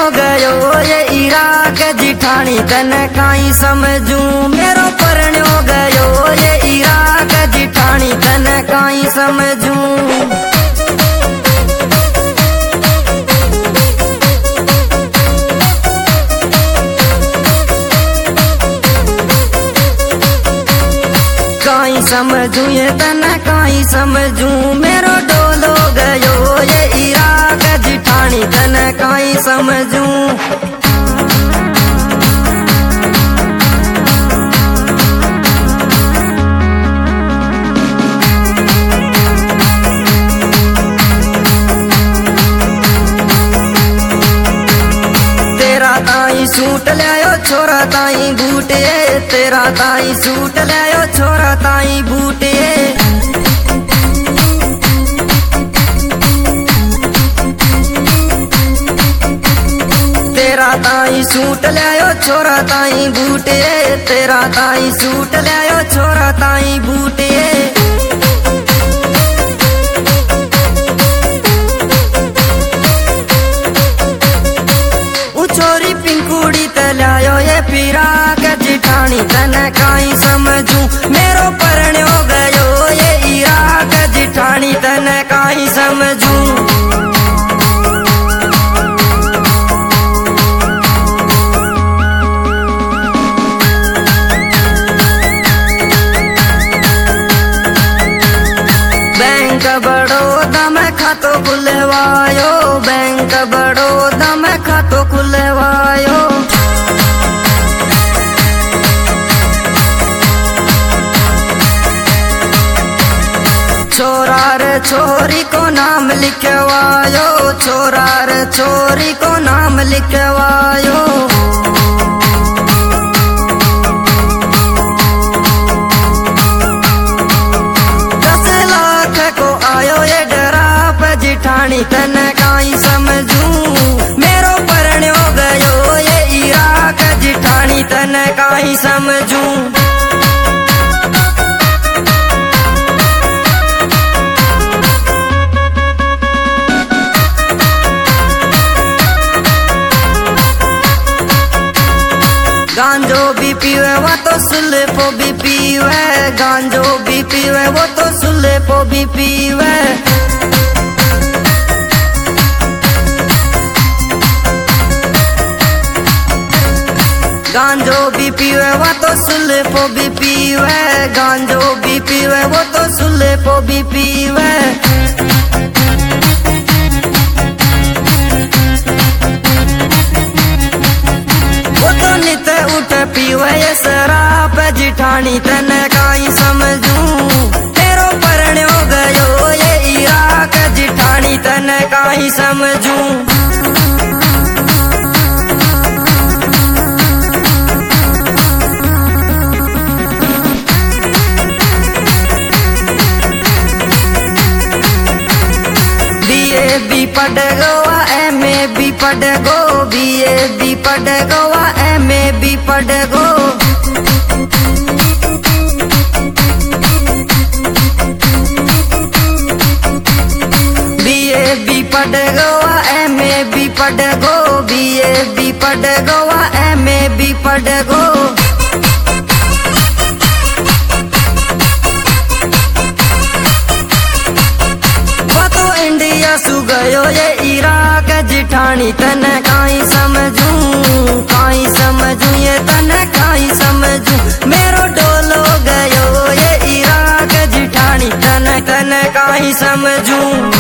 हो गयो ये इराक जिठानी तने काई समझूं। मेरो परण हो गयो ये इराक जिठानी तने काई समझूं। काई समझूं ये तने काई समझूं। मेरो डोल हो गयो ये इराक जिठानी तने काई समझूं। सूट लायो छोरा ताई बूटे, तेरा ताई सूट लायो छोरा ताई बूटे। तेरा ताई सूट लायो छोरा ताई बूटे, तेरा ताई सूट लायो छोरा ताई बूटे। लायो ये फिराक जिठानी तने काई समझूं। मेरो परण हो गयो ये इराक जिठानी तने काई समझूं। बैंक बड़ौदा में खातो खुलवायो, बैंक बड़ौदा में खातो खुलवायो। छोरा रे छोरी को नाम लिखवायो, छोरा रे छोरी को नाम लिखवायो। 10 लाख को आयो ये ड्राप जिठानी तने काई समझूं। मेरो परण हो गयो ये इराक जिठानी तने काई समझूं। गांजो भी पीवे वो तो सुल्फो भी पीवे, गांजो भी पीवे वो तो सुल्फो भी पीवे। गांजो भी पीवे वो तो सुल्फो भी पीवे, गांजो भी पीवे वो तो सुल्फो भी पीवे। पीवे ये शराब जिठानी तने काई समझूं। मेरो परण हो गयो ये इराक जिठानी तने काई समझूं। BA भी पढ़ गो MA भी पढ़ गो, BA भी पढ़ गो MA भी पढ़ गो। BA भी पढ़ गो MA भी पढ़ गो, BA भी पढ़ गो MA भी पढ़ गो। सु गयो ये इराक जिठानी तने काई समझूं, काई समझूं ये तने काई समझूं। मेरो डोल हो गयो ये इराक जिठानी तने काई समझूं।